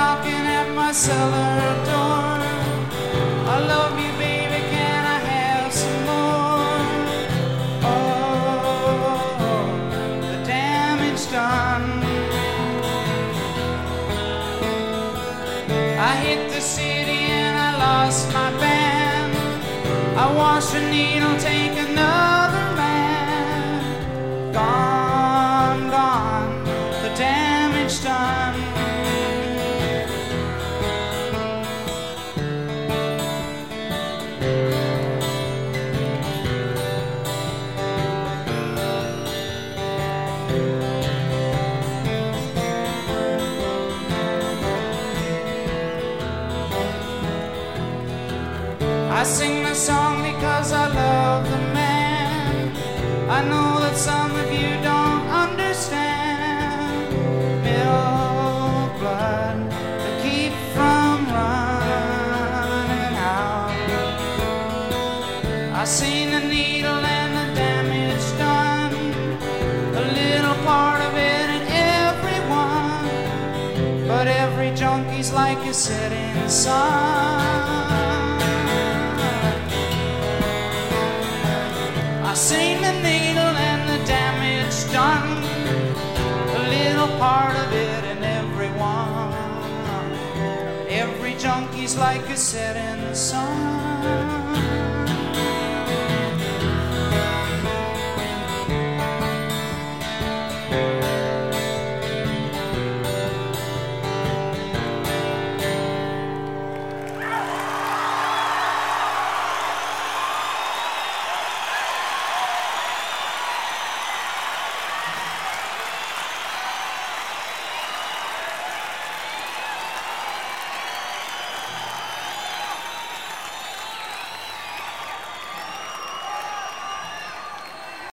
knocking at my cellar door. I love you, baby, can I have some more? Oh, the damage done. I hit the city and I lost my band. I watched a needle take another man. Gone, gone, the damage done. I sing the song because I love the man. I know that some of you don't understand. Milk blood to keep from running out. I seen the needle and the damage done. A little part of it in everyone, but every junkie's like a setting sun. I seen the needle and the damage done. A little part of it in everyone. Every junkie's like a setting sun.